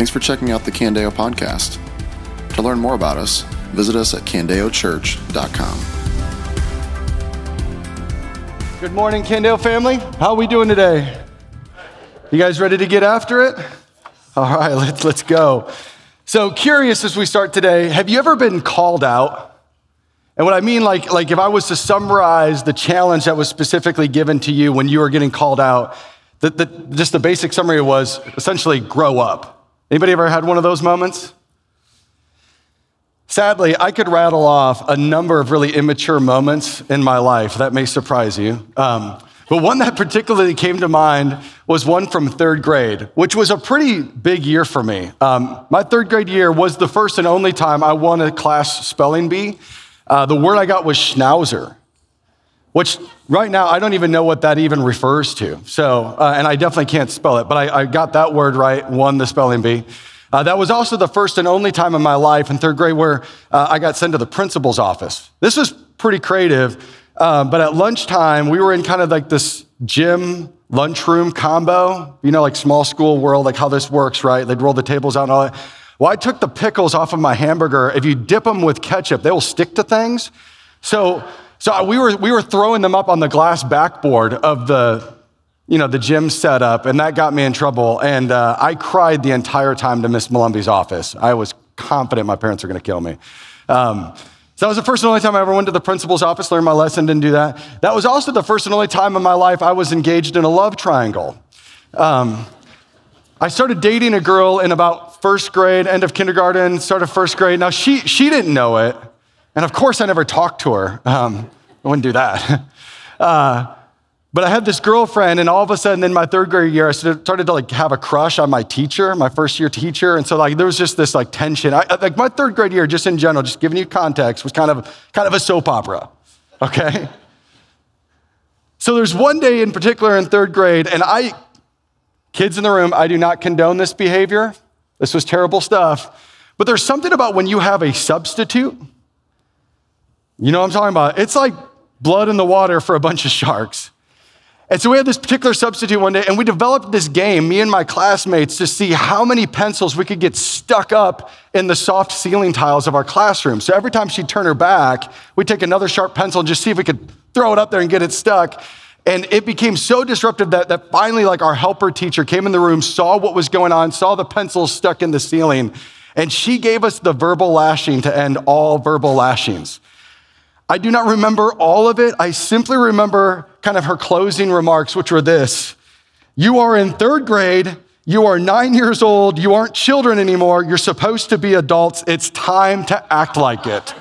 Thanks for checking out the Candeo podcast. To learn more about us, visit us at candeochurch.com. Good morning, Candeo family. How are we doing today? You guys ready to get after it? All right, let's go. So curious as we start today, have you ever been called out? And what I mean, like if I was to summarize the challenge that was specifically given to you when you were getting called out, just the basic summary was essentially grow up. Anybody ever had one of those moments? Sadly, I could rattle off a number of really immature moments in my life. That may surprise you. But one that particularly came to mind was one from third grade, which was a pretty big year for me. My third grade year was the first and only time I won a class spelling bee. The word I got was schnauzer, which right now I don't even know what that even refers to. So, and I definitely can't spell it, but I got that word right, won the spelling bee. That was also the first and only time in my life in third grade where I got sent to the principal's office. This was pretty creative. But at lunchtime, we were in kind of like this gym lunchroom combo, like small school world, like how this works, right? They'd roll the tables out and all that. Well, I took the pickles off of my hamburger. If you dip them with ketchup, they will stick to things. So we were throwing them up on the glass backboard of the gym setup, and that got me in trouble. And I cried the entire time to Miss Malumbi's office. I was confident my parents were going to kill me. So that was the first and only time I ever went to the principal's office, learned my lesson, didn't do that. That was also the first and only time in my life I was engaged in a love triangle. I started dating a girl in about first grade, end of kindergarten, start of first grade. Now, she didn't know it, and of course I never talked to her. I wouldn't do that. But I had this girlfriend, and all of a sudden in my third grade year, I started to have a crush on my teacher, my first year teacher. And so there was just this tension. My third grade year, just in general, just giving you context, was kind of a soap opera, okay? So there's one day in particular in third grade, and kids in the room, I do not condone this behavior. This was terrible stuff. But there's something about when you have a substitute. You know what I'm talking about? It's like blood in the water for a bunch of sharks. And so we had this particular substitute one day, and we developed this game, me and my classmates, to see how many pencils we could get stuck up in the soft ceiling tiles of our classroom. So every time she'd turn her back, we'd take another sharp pencil and just see if we could throw it up there and get it stuck. And it became so disruptive that finally our helper teacher came in the room, saw what was going on, saw the pencils stuck in the ceiling, and she gave us the verbal lashing to end all verbal lashings. I do not remember all of it. I simply remember kind of her closing remarks, which were this: you are in third grade, you are 9 years old, you aren't children anymore, you're supposed to be adults, it's time to act like it.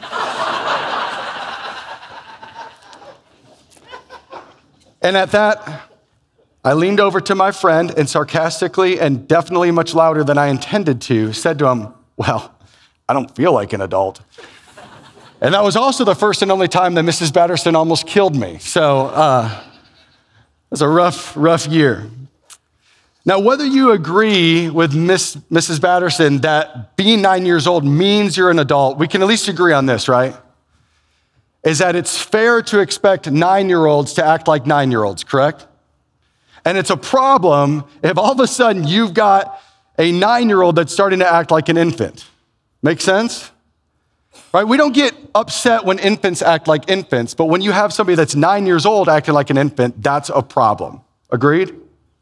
And at that, I leaned over to my friend and sarcastically, and definitely much louder than I intended to, said to him, well, I don't feel like an adult. And that was also the first and only time that Mrs. Batterson almost killed me. So it was a rough year. Now, whether you agree with Mrs. Batterson that being 9 years old means you're an adult, we can at least agree on this, right? Is that it's fair to expect 9-year-olds to act like 9-year-olds, correct? And it's a problem if all of a sudden you've got a 9-year-old that's starting to act like an infant. Make sense? Right? We don't get upset when infants act like infants, but when you have somebody that's 9 years old acting like an infant, that's a problem. Agreed?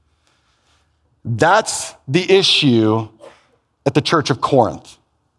That's the issue at the church of Corinth.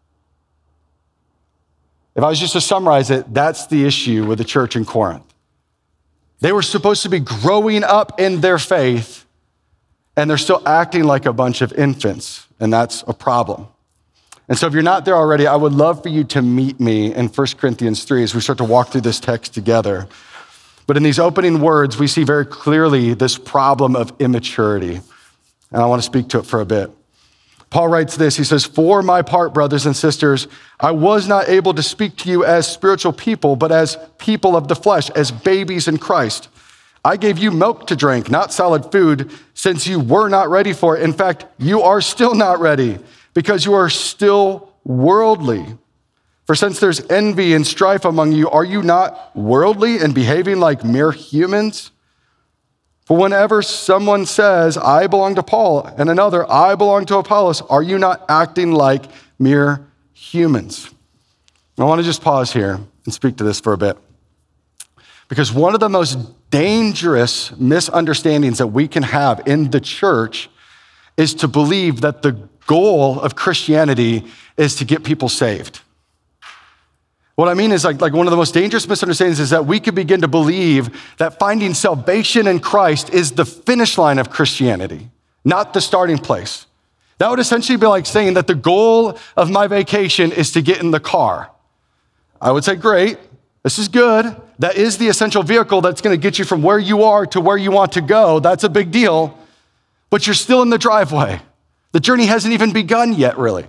If I was just to summarize it, that's the issue with the church in Corinth. They were supposed to be growing up in their faith, and they're still acting like a bunch of infants, and that's a problem. And so if you're not there already, I would love for you to meet me in 1 Corinthians 3 as we start to walk through this text together. But in these opening words, we see very clearly this problem of immaturity. And I want to speak to it for a bit. Paul writes this, he says, "For my part, brothers and sisters, I was not able to speak to you as spiritual people, but as people of the flesh, as babies in Christ. I gave you milk to drink, not solid food, since you were not ready for it. In fact, you are still not ready, because you are still worldly. For since there's envy and strife among you, are you not worldly and behaving like mere humans? For whenever someone says, I belong to Paul, and another, I belong to Apollos, are you not acting like mere humans? I want to just pause here and speak to this for a bit. Because one of the most dangerous misunderstandings that we can have in the church is to believe that the goal of Christianity is to get people saved. What I mean is like one of the most dangerous misunderstandings is that we could begin to believe that finding salvation in Christ is the finish line of Christianity, not the starting place. That would essentially be like saying that the goal of my vacation is to get in the car. I would say, great, this is good. That is the essential vehicle that's going to get you from where you are to where you want to go. That's a big deal. But you're still in the driveway. The journey hasn't even begun yet, really.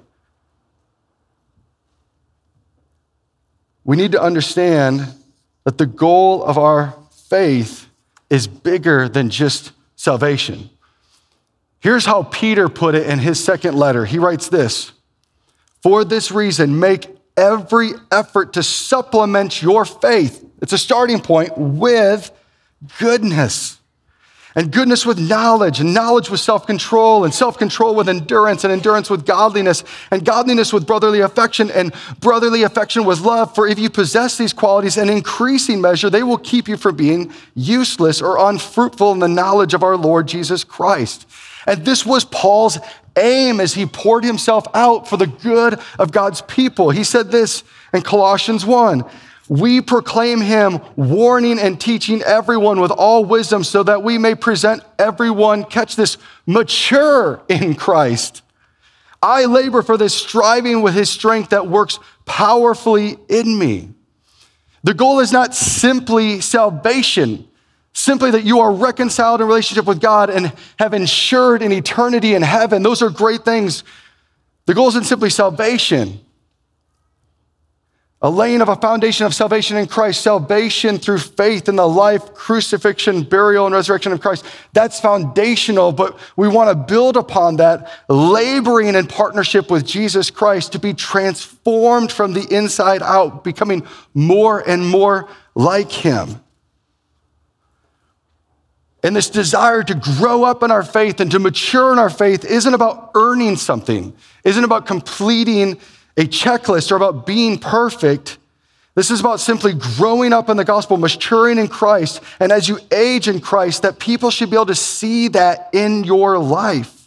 We need to understand that the goal of our faith is bigger than just salvation. Here's how Peter put it in his second letter. He writes this, for this reason, make every effort to supplement your faith. It's a starting point with goodness. And goodness with knowledge, and knowledge with self-control, and self-control with endurance, and endurance with godliness, and godliness with brotherly affection, and brotherly affection with love. For if you possess these qualities in increasing measure, they will keep you from being useless or unfruitful in the knowledge of our Lord Jesus Christ. And this was Paul's aim as he poured himself out for the good of God's people. He said this in Colossians 1, we proclaim him, warning and teaching everyone with all wisdom so that we may present everyone, catch this, mature in Christ. I labor for this, striving with his strength that works powerfully in me. The goal is not simply salvation, simply that you are reconciled in relationship with God and have ensured an eternity in heaven. Those are great things. The goal isn't simply salvation. A laying of a foundation of salvation in Christ, salvation through faith in the life, crucifixion, burial, and resurrection of Christ. That's foundational, but we want to build upon that, laboring in partnership with Jesus Christ to be transformed from the inside out, becoming more and more like him. And this desire to grow up in our faith and to mature in our faith isn't about earning something, isn't about completing a checklist or about being perfect. This is about simply growing up in the gospel, maturing in Christ. And as you age in Christ, that people should be able to see that in your life.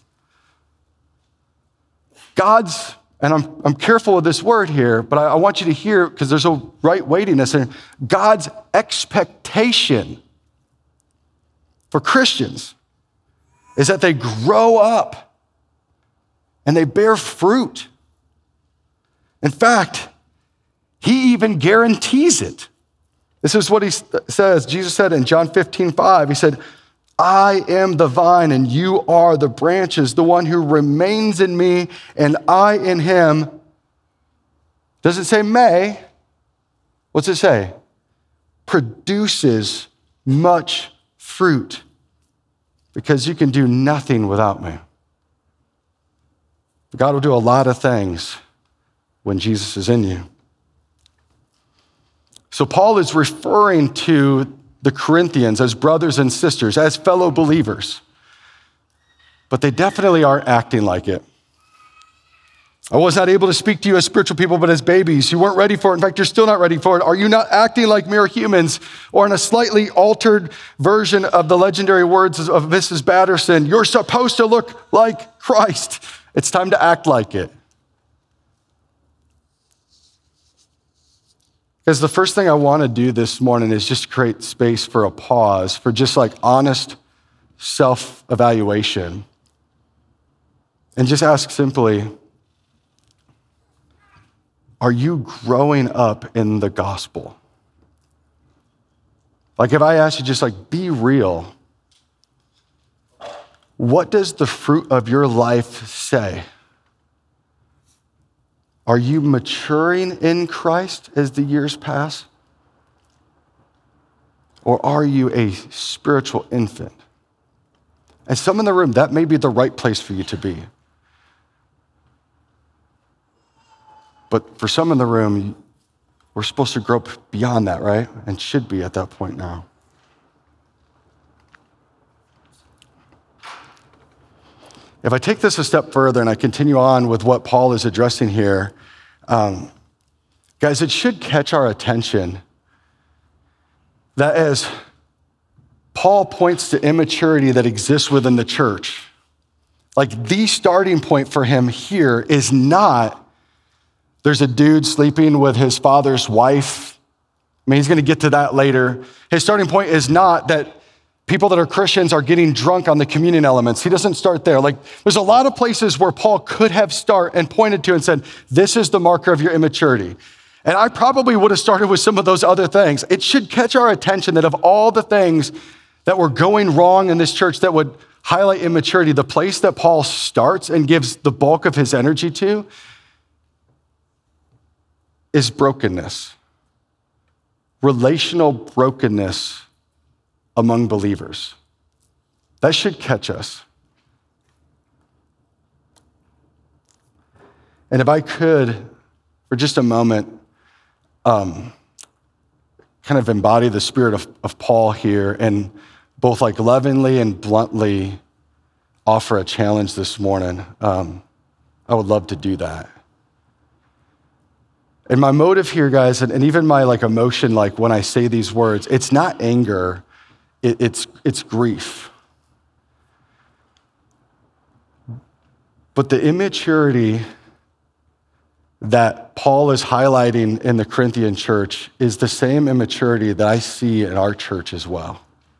God's, and I'm careful with this word here, but I want you to hear, because there's a right weightiness in God's expectation for Christians is that they grow up and they bear fruit. In fact, he even guarantees it. This is what he says. Jesus said in John 15:5, he said, I am the vine and you are the branches. The one who remains in me and I in him. Does it say may? What's it say? Produces much fruit, because you can do nothing without me. God will do a lot of things when Jesus is in you. So Paul is referring to the Corinthians as brothers and sisters, as fellow believers, but they definitely aren't acting like it. I was not able to speak to you as spiritual people, but as babies. You weren't ready for it. In fact, you're still not ready for it. Are you not acting like mere humans? Or in a slightly altered version of the legendary words of Mrs. Batterson, you're supposed to look like Christ. It's time to act like it. Because the first thing I want to do this morning is just create space for a pause, for just like honest self-evaluation. And just ask simply, are you growing up in the gospel? Like if I ask you just like, be real, what does the fruit of your life say? Are you maturing in Christ as the years pass? Or are you a spiritual infant? And some in the room, that may be the right place for you to be. But for some in the room, we're supposed to grow up beyond that, right? And should be at that point now. if I take this a step further and I continue on with what Paul is addressing here, guys, it should catch our attention that as Paul points to immaturity that exists within the church, like the starting point for him here is not there's a dude sleeping with his father's wife. I mean, he's going to get to that later. His starting point is not that people that are Christians are getting drunk on the communion elements. He doesn't start there. Like, there's a lot of places where Paul could have started and pointed to and said, this is the marker of your immaturity. And I probably would have started with some of those other things. It should catch our attention that of all the things that were going wrong in this church that would highlight immaturity, the place that Paul starts and gives the bulk of his energy to is brokenness, relational brokenness among believers. That should catch us. And if I could, for just a moment, kind of embody the spirit of Paul here and both like lovingly and bluntly offer a challenge this morning, I would love to do that. And my motive here, guys, and even my like emotion, like when I say these words, it's not anger, it's grief. But the immaturity that Paul is highlighting in the Corinthian church is the same immaturity that I see in our church as well.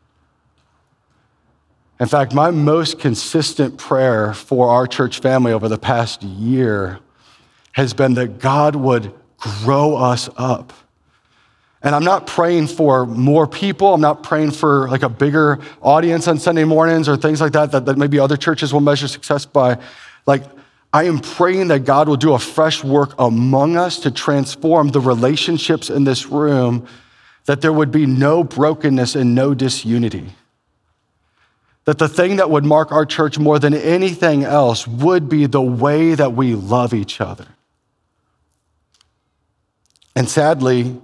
In fact, my most consistent prayer for our church family over the past year has been that God would grow us up. And I'm not praying for more people. I'm not praying for like a bigger audience on Sunday mornings or things like that maybe other churches will measure success by. Like, I am praying that God will do a fresh work among us to transform the relationships in this room, that there would be no brokenness and no disunity. That the thing that would mark our church more than anything else would be the way that we love each other. And sadly,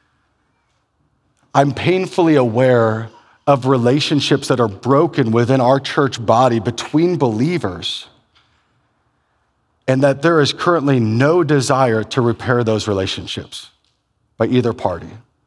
I'm painfully aware of relationships that are broken within our church body between believers, and that there is currently no desire to repair those relationships by either party.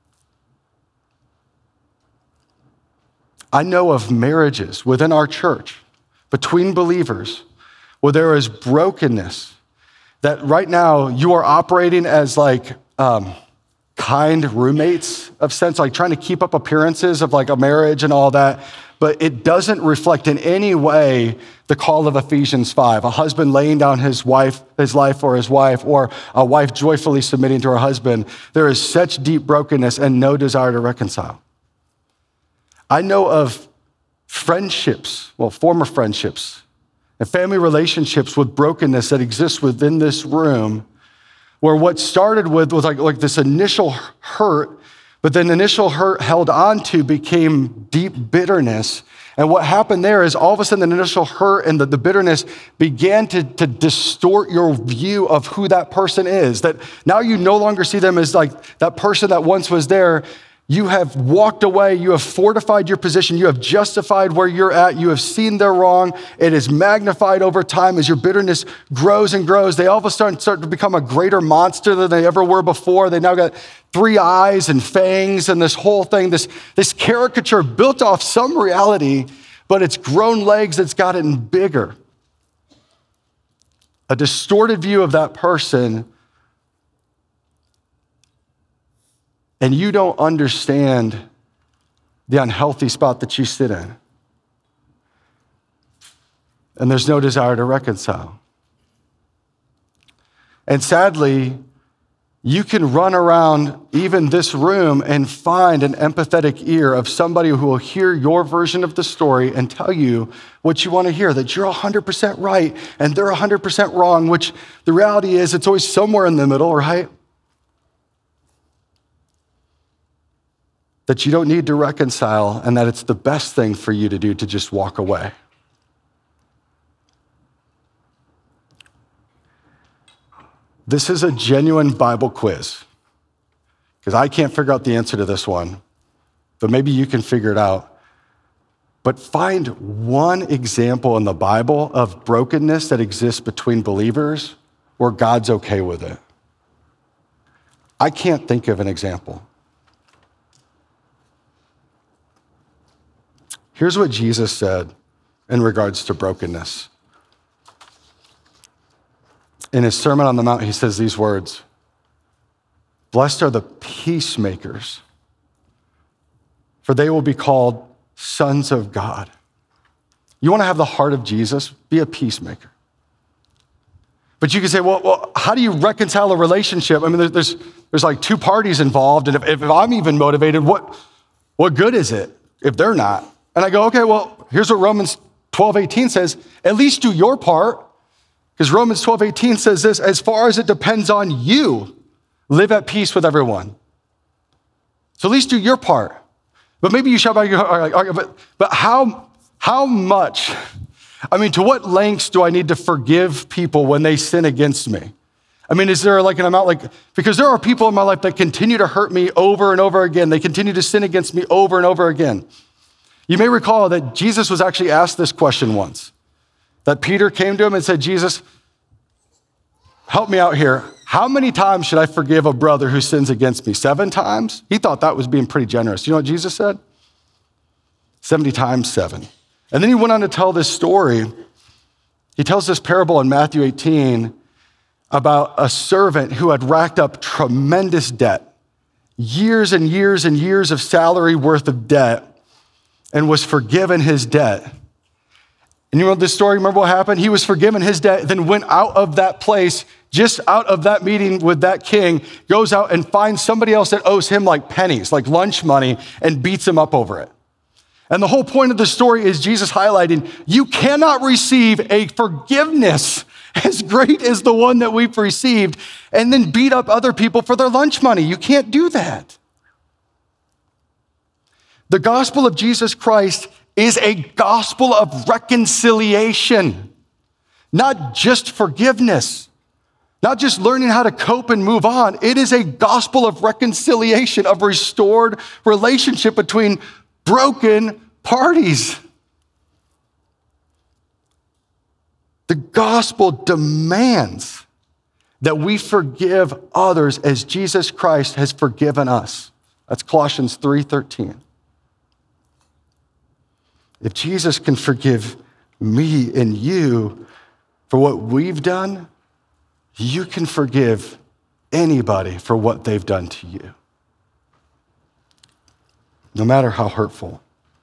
I know of marriages within our church, between believers, where there is brokenness, that right now you are operating as like kind roommates of sense, like trying to keep up appearances of like a marriage and all that, but it doesn't reflect in any way the call of Ephesians 5, a husband laying down his life for his wife, or a wife joyfully submitting to her husband. There is such deep brokenness and no desire to reconcile. I know of friendships, well, former friendships, and family relationships with brokenness that exists within this room, where what started with was like this initial hurt, but then initial hurt held on to became deep bitterness. And what happened there is all of a sudden the initial hurt and the bitterness began to distort your view of who that person is. That now you no longer see them as like that person that once was there. You have walked away, you have fortified your position, you have justified where you're at, you have seen their wrong. It is magnified over time as your bitterness grows and grows. They all of a sudden start to become a greater monster than they ever were before. They now got 3 eyes and fangs and this whole thing, this caricature built off some reality, but it's grown legs, it's gotten bigger. A distorted view of that person. And you don't understand the unhealthy spot that you sit in. And there's no desire to reconcile. And sadly, you can run around even this room and find an empathetic ear of somebody who will hear your version of the story and tell you what you want to hear, that you're 100% right and they're 100% wrong, which the reality is it's always somewhere in the middle, right? That you don't need to reconcile and that it's the best thing for you to do to just walk away. This is a genuine Bible quiz, because I can't figure out the answer to this one, but maybe you can figure it out. But find one example in the Bible of brokenness that exists between believers where God's okay with it. I can't think of an example. Here's what Jesus said in regards to brokenness. In his Sermon on the Mount, he says these words, "Blessed are the peacemakers, for they will be called sons of God." You want to have the heart of Jesus? Be a peacemaker. But you can say, well, how do you reconcile a relationship? I mean, there's like two parties involved, and if I'm even motivated, what good is it if they're not? And I go, okay, well, here's what Romans 12:18 says, at least do your part, because Romans 12:18 says this, as far as it depends on you, live at peace with everyone. So at least do your part. But maybe you shout about, but how much, I mean, to what lengths do I need to forgive people when they sin against me? I mean, is there like an amount, because there are people in my life that continue to hurt me over and over again. They continue to sin against me over and over again. You may recall that Jesus was actually asked this question once, that Peter came to him and said, Jesus, help me out here. How many times should I forgive a brother who sins against me? 7 times? He thought that was being pretty generous. You know what Jesus said? 70 times 7. And then he went on to tell this story. He tells this parable in Matthew 18 about a servant who had racked up tremendous debt, years and years and years of salary worth of debt, and was forgiven his debt. And you know this story, remember what happened? He was forgiven his debt, then went out of that place, just out of that meeting with that king, goes out and finds somebody else that owes him like pennies, like lunch money, and beats him up over it. And the whole point of the story is Jesus highlighting, you cannot receive a forgiveness as great as the one that we've received and then beat up other people for their lunch money. You can't do that. The gospel of Jesus Christ is a gospel of reconciliation, not just forgiveness, not just learning how to cope and move on. It is a gospel of reconciliation, of restored relationship between broken parties. The gospel demands that we forgive others as Jesus Christ has forgiven us. That's Colossians 3:13. If Jesus can forgive me and you for what we've done, you can forgive anybody for what they've done to you, no matter how hurtful.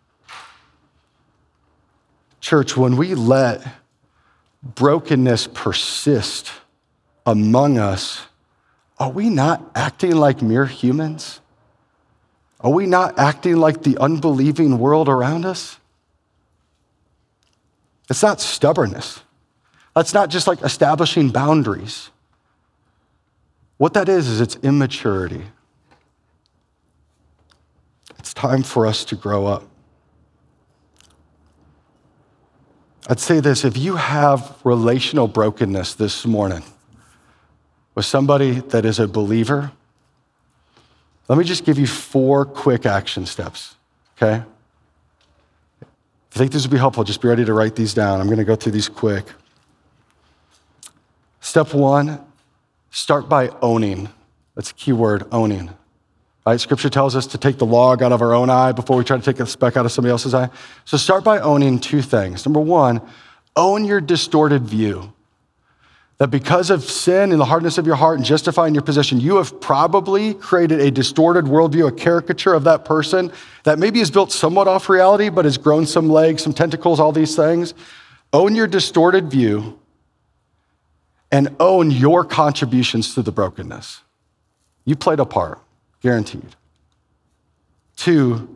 Church, when we let brokenness persist among us, are we not acting like mere humans? Are we not acting like the unbelieving world around us? It's not stubbornness. That's not just like establishing boundaries. What that is it's immaturity. It's time for us to grow up. I'd say this, if you have relational brokenness this morning with somebody that is a believer, let me just give you 4 quick action steps, okay? If you think this would be helpful, just be ready to write these down. I'm going to go through these quick. Step 1, start by owning. That's a key word, owning. Right? Scripture tells us to take the log out of our own eye before we try to take a speck out of somebody else's eye. So start by owning 2 things. Number 1, own your distorted view. That because of sin and the hardness of your heart and justifying your position, you have probably created a distorted worldview, a caricature of that person that maybe is built somewhat off reality, but has grown some legs, some tentacles, all these things. Own your distorted view and own your contributions to the brokenness. You played a part, guaranteed. 2,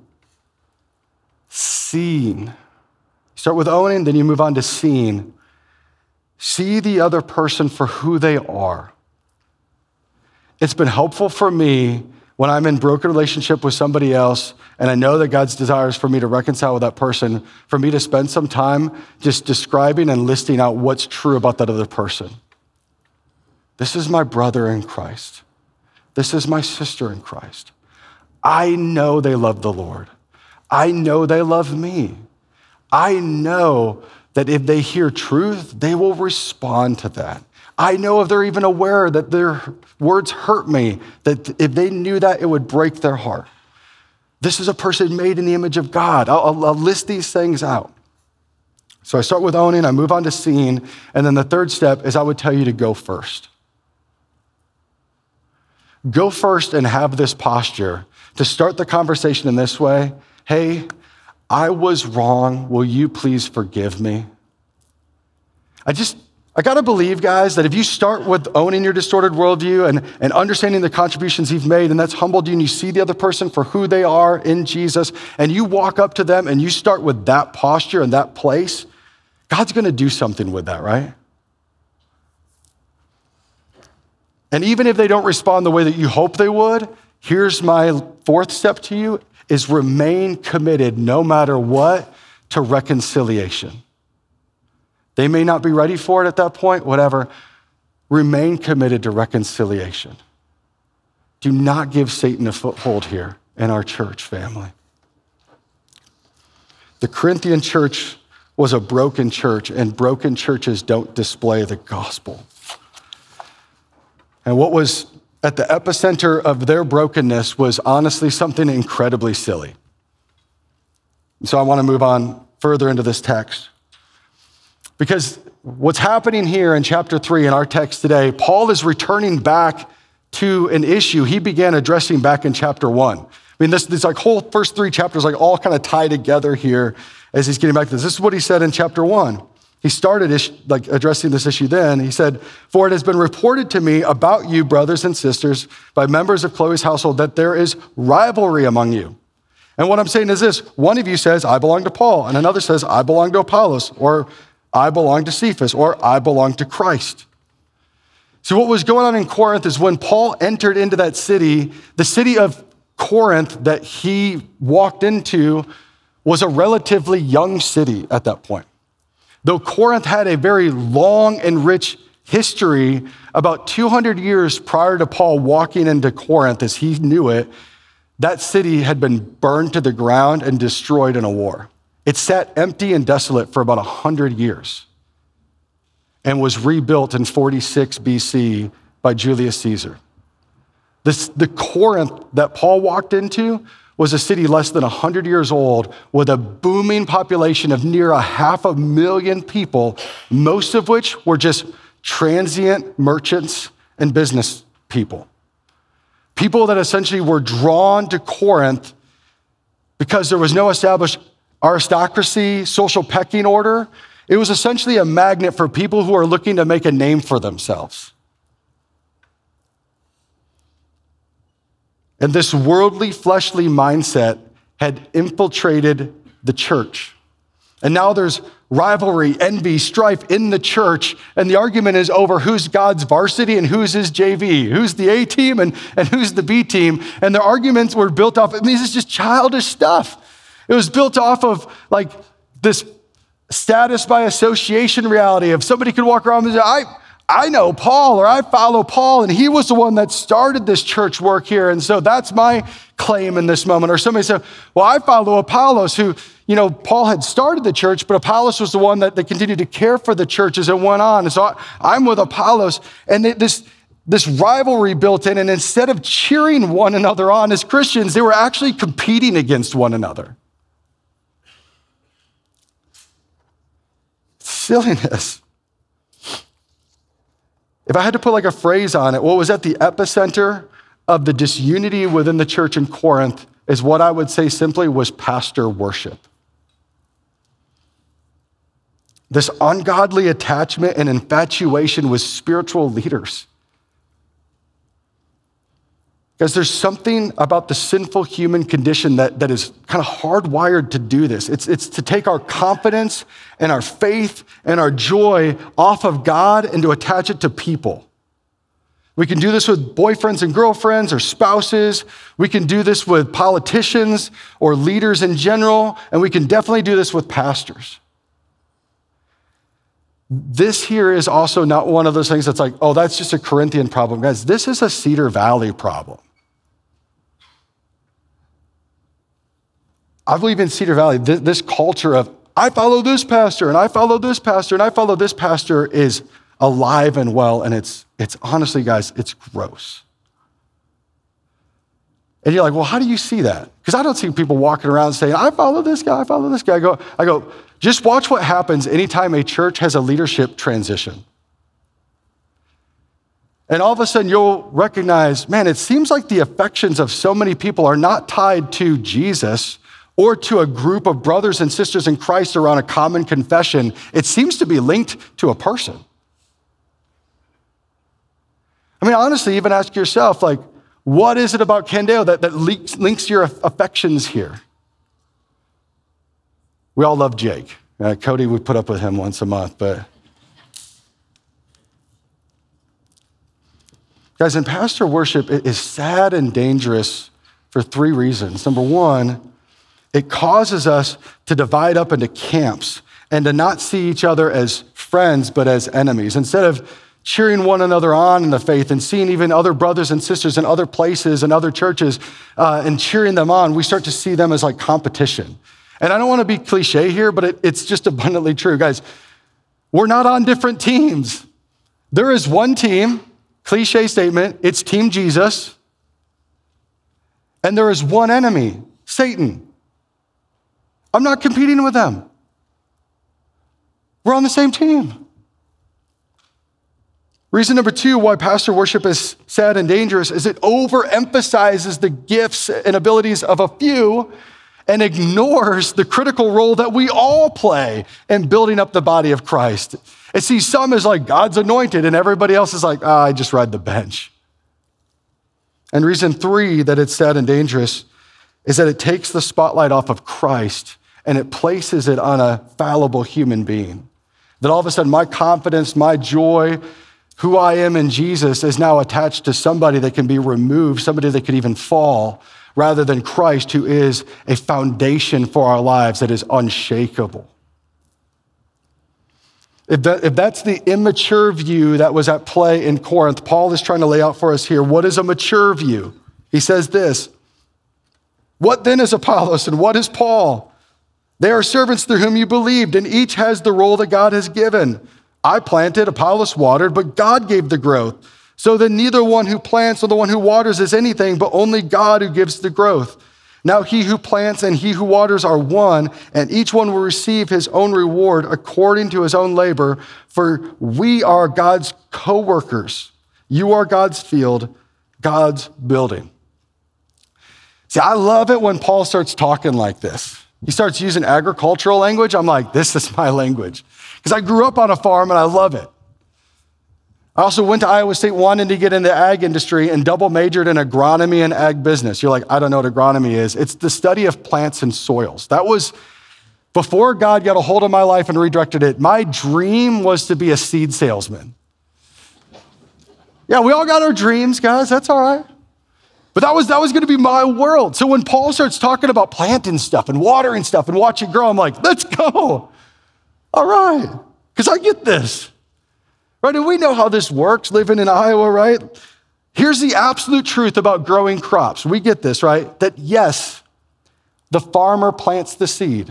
seeing. Start with owning, then you move on to seeing. See the other person for who they are. It's been helpful for me when I'm in broken relationship with somebody else and I know that God's desire is for me to reconcile with that person, for me to spend some time just describing and listing out what's true about that other person. This is my brother in Christ. This is my sister in Christ. I know they love the Lord. I know they love me. I know that if they hear truth, they will respond to that. I know if they're even aware that their words hurt me, that if they knew that, it would break their heart. This is a person made in the image of God. I'll list these things out. So I start with owning, I move on to seeing, and then the third step is I would tell you to go first. Go first and have this posture to start the conversation in this way. Hey, I was wrong. Will you please forgive me? I got to believe, guys, that if you start with owning your distorted worldview and understanding the contributions you've made, and that's humbled you, and you see the other person for who they are in Jesus, and you walk up to them and you start with that posture and that place, God's going to do something with that, right? And even if they don't respond the way that you hope they would, here's my fourth step to you, is remain committed no matter what to reconciliation. They may not be ready for it at that point, whatever. Remain committed to reconciliation. Do not give Satan a foothold here in our church family. The Corinthian church was a broken church, and broken churches don't display the gospel. And what was at the epicenter of their brokenness was honestly something incredibly silly. So I want to move on further into this text. Because what's happening here in chapter 3 in our text today, Paul is returning back to an issue he began addressing back in chapter 1. I mean, this like whole first 3 chapters like all kind of tie together here as he's getting back to this. This is what he said in chapter 1. He started addressing this issue then. He said, "For it has been reported to me about you, brothers and sisters, by members of Chloe's household, that there is rivalry among you. And what I'm saying is this: one of you says, I belong to Paul, and another says, I belong to Apollos, or I belong to Cephas, or I belong to Christ." So what was going on in Corinth is when Paul entered into that city, the city of Corinth that he walked into was a relatively young city at that point. Though Corinth had a very long and rich history, about 200 years prior to Paul walking into Corinth as he knew it, that city had been burned to the ground and destroyed in a war. It sat empty and desolate for about 100 years and was rebuilt in 46 BC by Julius Caesar. The Corinth that Paul walked into was a city less than 100 years old with a booming population of near 500,000 people, most of which were just transient merchants and business people. People that essentially were drawn to Corinth because there was no established aristocracy, social pecking order. It was essentially a magnet for people who are looking to make a name for themselves. And this worldly, fleshly mindset had infiltrated the church. And now there's rivalry, envy, strife in the church. And the argument is over who's God's varsity and who's his JV, who's the A team and who's the B team. And the arguments were built off, this is just childish stuff. It was built off of like this status by association reality of somebody could walk around and say, I know Paul, or I follow Paul, and he was the one that started this church work here, and so that's my claim in this moment. Or somebody said, well, I follow Apollos, who, Paul had started the church, but Apollos was the one that continued to care for the church as it went on. And so I'm with Apollos, and this rivalry built in, and instead of cheering one another on as Christians, they were actually competing against one another. Silliness. If I had to put like a phrase on it, what was at the epicenter of the disunity within the church in Corinth is what I would say simply was pastor worship. This ungodly attachment and infatuation with spiritual leaders. Because there's something about the sinful human condition that is kind of hardwired to do this. It's to take our confidence and our faith and our joy off of God and to attach it to people. We can do this with boyfriends and girlfriends or spouses. We can do this with politicians or leaders in general, and we can definitely do this with pastors. This here is also not one of those things that's like, oh, that's just a Corinthian problem. Guys, this is a Cedar Valley problem. I believe in Cedar Valley, this culture of I follow this pastor, and I follow this pastor, and I follow this pastor is alive and well, and it's honestly, guys, it's gross. And you're like, well, how do you see that? Because I don't see people walking around saying, I follow this guy, I follow this guy. I go, just watch what happens anytime a church has a leadership transition. And all of a sudden you'll recognize, man, it seems like the affections of so many people are not tied to Jesus or to a group of brothers and sisters in Christ around a common confession. It seems to be linked to a person. I mean, honestly, even ask yourself, like, what is it about Candeo that links your affections here? We all love Jake. Cody, we put up with him once a month, but guys, in pastor worship, it is sad and dangerous for 3 reasons. Number one, it causes us to divide up into camps and to not see each other as friends, but as enemies. Instead of cheering one another on in the faith and seeing even other brothers and sisters in other places and other churches and cheering them on, we start to see them as like competition. And I don't want to be cliche here, but it's just abundantly true. Guys, we're not on different teams. There is one team, cliche statement, it's Team Jesus. And there is one enemy, Satan. I'm not competing with them. We're on the same team. Reason number 2 why pastor worship is sad and dangerous is it overemphasizes the gifts and abilities of a few and ignores the critical role that we all play in building up the body of Christ. It sees some as like God's anointed and everybody else is like, I just ride the bench. And reason 3 that it's sad and dangerous is that it takes the spotlight off of Christ and it places it on a fallible human being. That all of a sudden my confidence, my joy, who I am in Jesus is now attached to somebody that can be removed, somebody that could even fall, rather than Christ, who is a foundation for our lives that is unshakable. If that's the immature view that was at play in Corinth, Paul is trying to lay out for us here, what is a mature view? He says this, what then is Apollos and what is Paul? They are servants through whom you believed, and each has the role that God has given. I planted, Apollos watered, but God gave the growth. So then neither one who plants nor the one who waters is anything, but only God who gives the growth. Now he who plants and he who waters are one, and each one will receive his own reward according to his own labor, for we are God's co-workers. You are God's field, God's building. See, I love it when Paul starts talking like this. He starts using agricultural language. I'm like, this is my language. Because I grew up on a farm and I love it. I also went to Iowa State wanting to get into the ag industry and double majored in agronomy and ag business. You're like, I don't know what agronomy is. It's the study of plants and soils. That was before God got a hold of my life and redirected it. My dream was to be a seed salesman. Yeah, we all got our dreams, guys. That's all right. But that was going to be my world. So when Paul starts talking about planting stuff and watering stuff and watching it grow, I'm like, let's go. All right, because I get this. Right, and we know how this works living in Iowa, right? Here's the absolute truth about growing crops. We get this, right? That yes, the farmer plants the seed.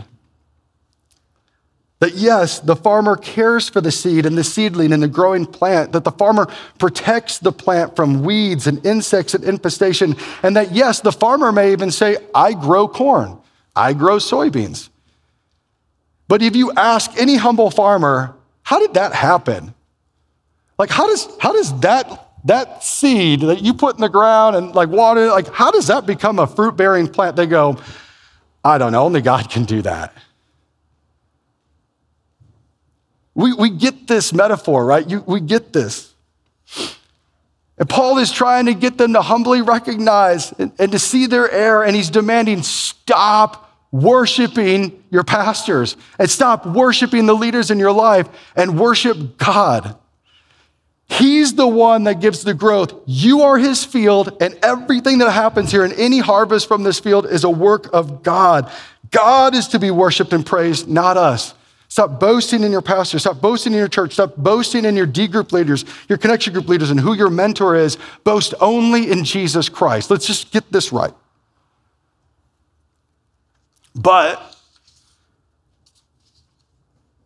That yes, the farmer cares for the seed and the seedling and the growing plant, that the farmer protects the plant from weeds and insects and infestation, and that yes, the farmer may even say, I grow corn, I grow soybeans. But if you ask any humble farmer, how did that happen? Like, how does that seed that you put in the ground and like water, like how does that become a fruit-bearing plant? They go, I don't know, only God can do that. We get this metaphor, right? We get this. And Paul is trying to get them to humbly recognize and to see their error, and he's demanding, stop worshiping your pastors and stop worshiping the leaders in your life and worship God. He's the one that gives the growth. You are his field, and everything that happens here and any harvest from this field is a work of God. God is to be worshiped and praised, not us. Stop boasting in your pastor. Stop boasting in your church. Stop boasting in your D group leaders, your connection group leaders, and who your mentor is. Boast only in Jesus Christ. Let's just get this right.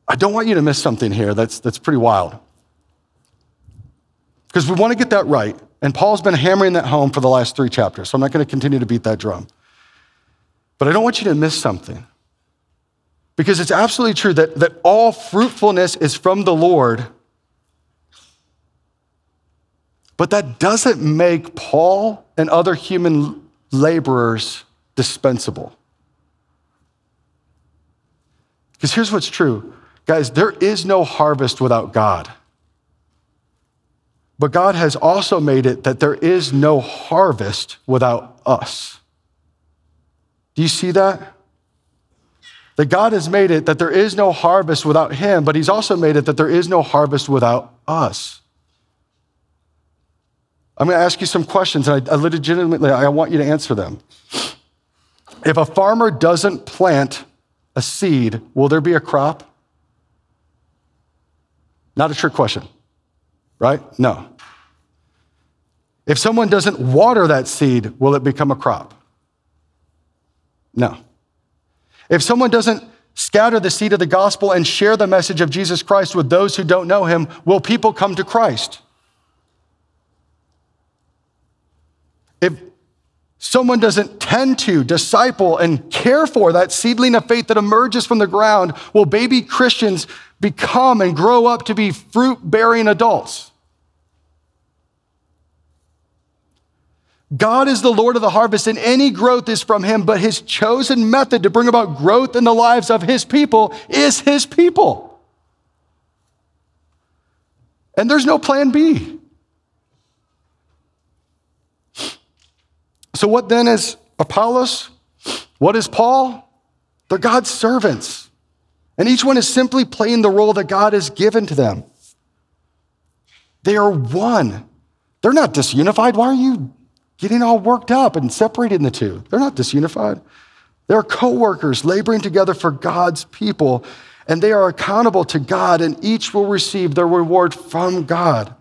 I don't want you to miss something here that's pretty wild. Because we want to get that right. And Paul's been hammering that home for the last 3 chapters, so I'm not going to continue to beat that drum. But I don't want you to miss something. Because it's absolutely true that all fruitfulness is from the Lord. But that doesn't make Paul and other human laborers dispensable. Because here's what's true. Guys, there is no harvest without God. But God has also made it that there is no harvest without us. Do you see that? That God has made it that there is no harvest without him, but he's also made it that there is no harvest without us. I'm going to ask you some questions, and I legitimately want you to answer them. If a farmer doesn't plant a seed, will there be a crop? Not a trick question, right? No. If someone doesn't water that seed, will it become a crop? No. If someone doesn't scatter the seed of the gospel and share the message of Jesus Christ with those who don't know him, will people come to Christ? If someone doesn't tend to, disciple, and care for that seedling of faith that emerges from the ground, will baby Christians become and grow up to be fruit-bearing adults? God is the Lord of the harvest, and any growth is from him, but his chosen method to bring about growth in the lives of his people is his people. And there's no plan B. So what then is Apollos? What is Paul? They're God's servants. And each one is simply playing the role that God has given to them. They are one. They're not disunified. Why are you getting all worked up and separating the two? They're not disunified. They're co-workers laboring together for God's people, and they are accountable to God, and each will receive their reward from God.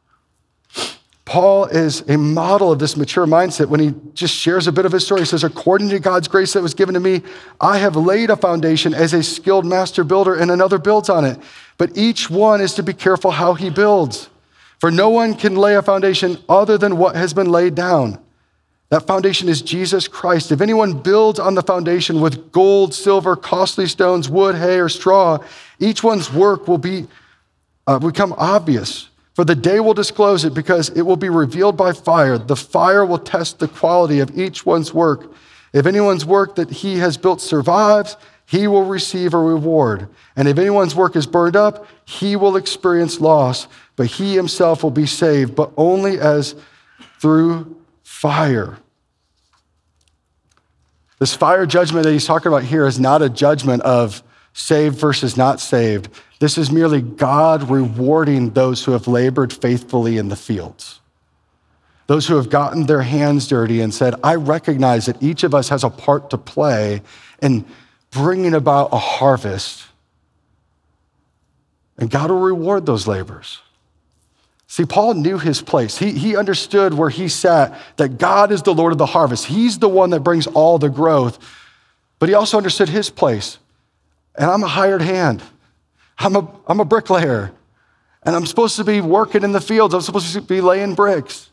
Paul is a model of this mature mindset when he just shares a bit of his story. He says, according to God's grace that was given to me, I have laid a foundation as a skilled master builder, and another builds on it. But each one is to be careful how he builds. For no one can lay a foundation other than what has been laid down. That foundation is Jesus Christ. If anyone builds on the foundation with gold, silver, costly stones, wood, hay, or straw, each one's work will become obvious. For the day will disclose it, because it will be revealed by fire. The fire will test the quality of each one's work. If anyone's work that he has built survives, he will receive a reward. And if anyone's work is burned up, he will experience loss, but he himself will be saved, but only as through fire. This fire judgment that he's talking about here is not a judgment of saved versus not saved. This is merely God rewarding those who have labored faithfully in the fields. Those who have gotten their hands dirty and said, I recognize that each of us has a part to play in bringing about a harvest. And God will reward those labors. See, Paul knew his place. He understood where he sat, that God is the Lord of the harvest. He's the one that brings all the growth. But he also understood his place. And I'm a hired hand. I'm a bricklayer. And I'm supposed to be working in the fields. I'm supposed to be laying bricks.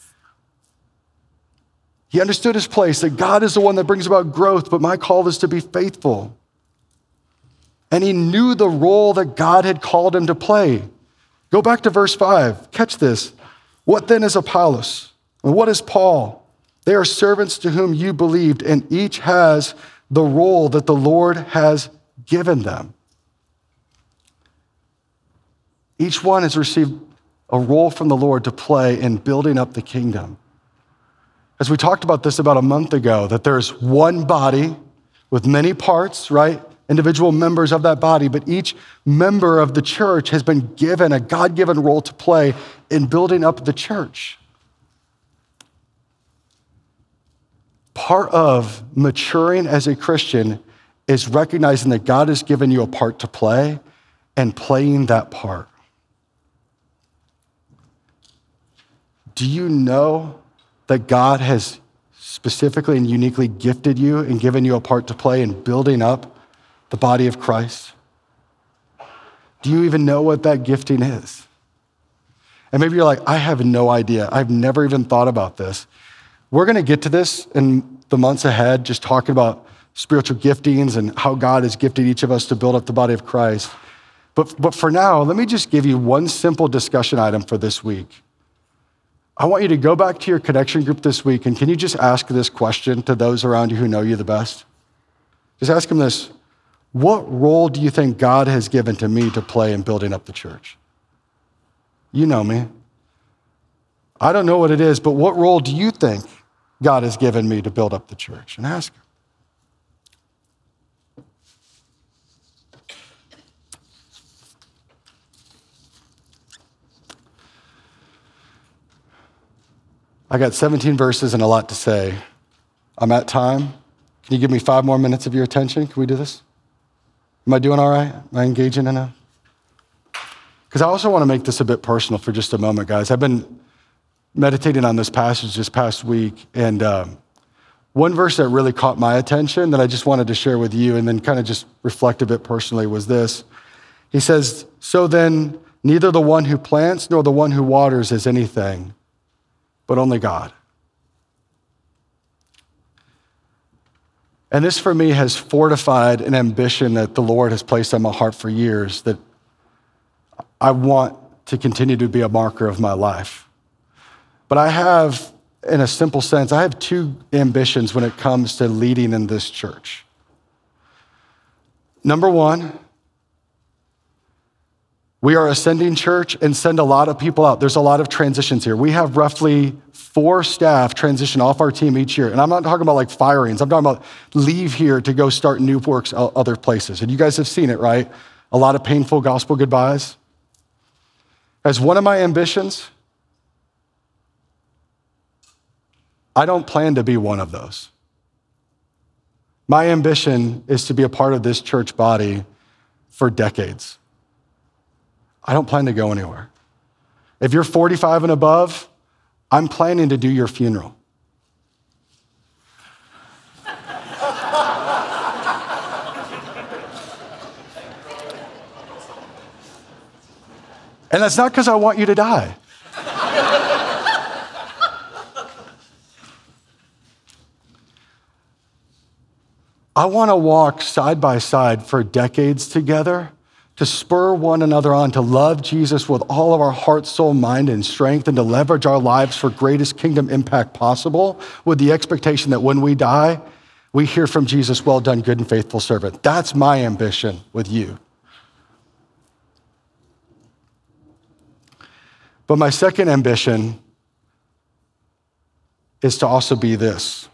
He understood his place, that God is the one that brings about growth, but my call is to be faithful. And he knew the role that God had called him to play. Go back to verse 5. Catch this. What then is Apollos? And what is Paul? They are servants to whom you believed, and each has the role that the Lord has given them. Each one has received a role from the Lord to play in building up the kingdom. As we talked about this about a month ago, that there's one body with many parts, right? Individual members of that body, but each member of the church has been given a God-given role to play in building up the church. Part of maturing as a Christian is recognizing that God has given you a part to play and playing that part. Do you know that God has specifically and uniquely gifted you and given you a part to play in building up the body of Christ? Do you even know what that gifting is? And maybe you're like, I have no idea. I've never even thought about this. We're going to get to this in the months ahead, just talking about spiritual giftings and how God has gifted each of us to build up the body of Christ. But for now, let me just give you one simple discussion item for this week. I want you to go back to your connection group this week, and can you just ask this question to those around you who know you the best? Just ask them this: what role do you think God has given to me to play in building up the church? You know me. I don't know what it is, but what role do you think God has given me to build up the church? And ask him. I got 17 verses and a lot to say. I'm at time. Can you give me 5 more minutes of your attention? Can we do this? Am I doing all right? Am I engaging enough? Because I also want to make this a bit personal for just a moment, guys. I've been meditating on this passage this past week, and one verse that really caught my attention that I just wanted to share with you and then kind of just reflect a bit personally was this. He says, "So then, neither the one who plants nor the one who waters is anything, but only God." And this for me has fortified an ambition that the Lord has placed on my heart for years, that I want to continue to be a marker of my life. But I have, in a simple sense, I have 2 ambitions when it comes to leading in this church. Number 1, we are ascending church and send a lot of people out. There's a lot of transitions here. We have roughly 4 staff transition off our team each year. And I'm not talking about like firings. I'm talking about leave here to go start new works other places. And you guys have seen it, right? A lot of painful gospel goodbyes. As one of my ambitions, I don't plan to be one of those. My ambition is to be a part of this church body for decades. I don't plan to go anywhere. If you're 45 and above, I'm planning to do your funeral. And that's not because I want you to die. I want to walk side by side for decades together to spur one another on to love Jesus with all of our heart, soul, mind, and strength, and to leverage our lives for greatest kingdom impact possible with the expectation that when we die, we hear from Jesus, "Well done, good and faithful servant." That's my ambition with you. But my second ambition is to also be this.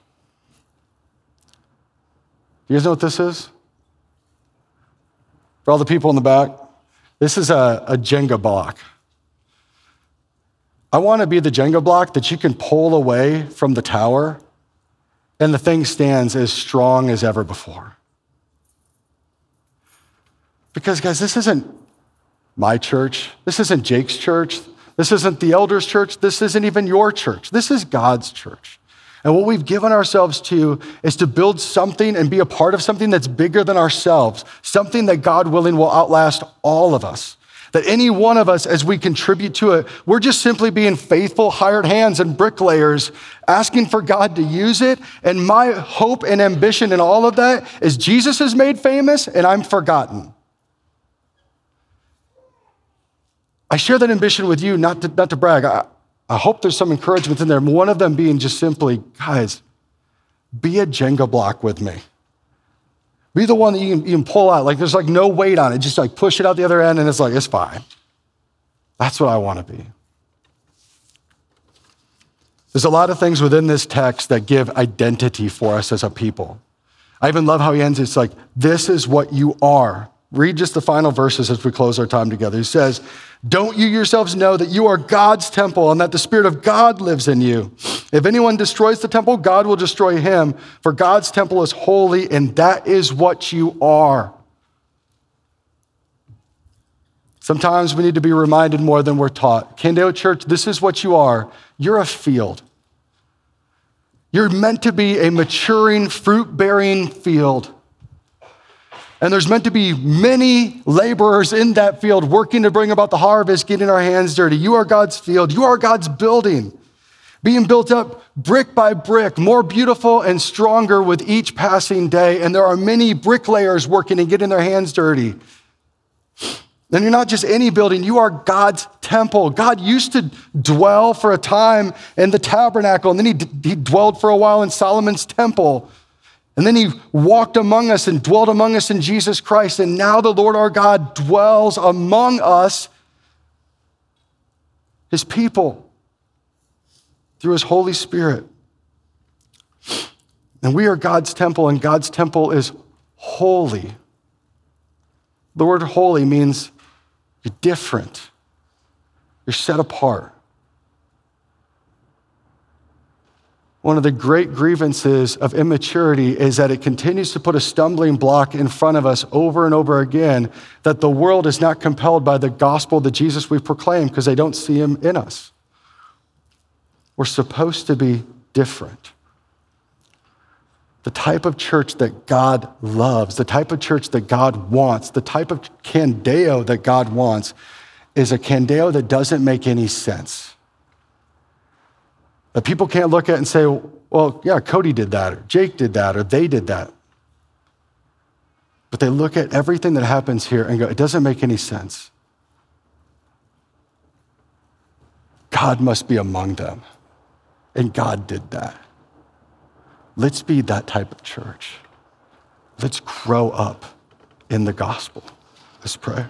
You guys know what this is? For all the people in the back, this is a Jenga block. I want to be the Jenga block that you can pull away from the tower and the thing stands as strong as ever before. Because guys, this isn't my church. This isn't Jake's church. This isn't the elders' church. This isn't even your church. This is God's church. And what we've given ourselves to is to build something and be a part of something that's bigger than ourselves, something that God willing will outlast all of us. That any one of us, as we contribute to it, we're just simply being faithful, hired hands and bricklayers, asking for God to use it. And my hope and ambition in all of that is Jesus is made famous and I'm forgotten. I share that ambition with you, not to brag. I hope there's some encouragement in there. One of them being just simply, guys, be a Jenga block with me. Be the one that you can pull out. Like there's like no weight on it. Just like push it out the other end and it's like, it's fine. That's what I want to be. There's a lot of things within this text that give identity for us as a people. I even love how he ends. It's like, this is what you are. Read just the final verses as we close our time together. He says, "Don't you yourselves know that you are God's temple and that the Spirit of God lives in you? If anyone destroys the temple, God will destroy him, for God's temple is holy, and that is what you are." Sometimes we need to be reminded more than we're taught. Candeo Church, this is what you are. You're a field. You're meant to be a maturing, fruit-bearing field. And there's meant to be many laborers in that field working to bring about the harvest, getting our hands dirty. You are God's field. You are God's building, being built up brick by brick, more beautiful and stronger with each passing day. And there are many bricklayers working and getting their hands dirty. And you're not just any building, you are God's temple. God used to dwell for a time in the tabernacle, and then he dwelled for a while in Solomon's temple. And then he walked among us and dwelled among us in Jesus Christ. And now the Lord our God dwells among us, his people, through his Holy Spirit. And we are God's temple, and God's temple is holy. The word holy means you're different. You're set apart. One of the great grievances of immaturity is that it continues to put a stumbling block in front of us over and over again, that the world is not compelled by the gospel, the Jesus we proclaim, because they don't see him in us. We're supposed to be different. The type of church that God loves, the type of church that God wants, the type of Candeo that God wants is a Candeo that doesn't make any sense. That people can't look at and say, well, yeah, Cody did that, or Jake did that, or they did that. But they look at everything that happens here and go, it doesn't make any sense. God must be among them. And God did that. Let's be that type of church. Let's grow up in the gospel. Let's pray.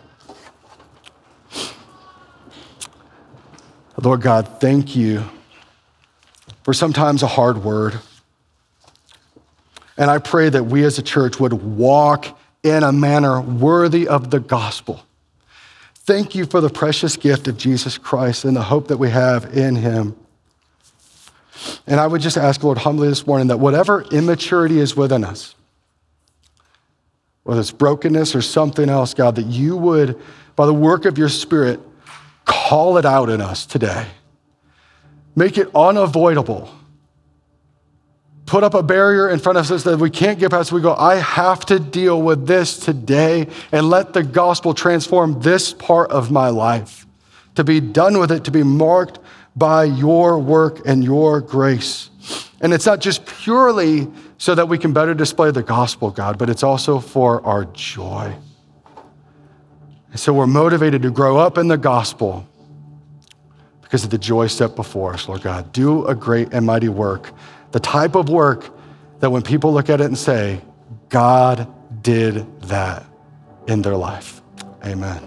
Lord God, thank you for sometimes a hard word. And I pray that we as a church would walk in a manner worthy of the gospel. Thank you for the precious gift of Jesus Christ and the hope that we have in him. And I would just ask, Lord, humbly this morning, that whatever immaturity is within us, whether it's brokenness or something else, God, that you would, by the work of your Spirit, call it out in us today. Make it unavoidable. Put up a barrier in front of us that we can't get past. We go, I have to deal with this today, and let the gospel transform this part of my life. To be done with it, to be marked by your work and your grace. And it's not just purely so that we can better display the gospel, God, but it's also for our joy. And so we're motivated to grow up in the gospel because of the joy set before us, Lord God. Do a great and mighty work, the type of work that when people look at it and say, God did that in their life. Amen.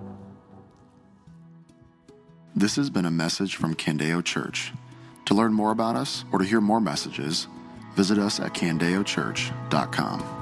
This has been a message from Candeo Church. To learn more about us or to hear more messages, visit us at candeochurch.com.